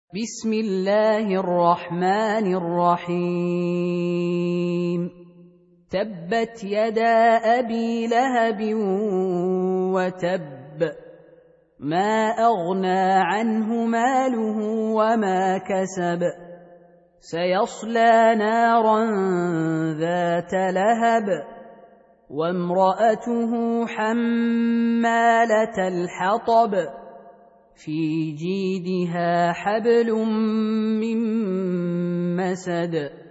بسم الله الرحمن الرحيم تبت يدا أبي لهب وتب ما أغنى عنه ماله وما كسب سيصلى نارا ذات لهب وامرأته حمالة الحطب في جيدها حبل من مسد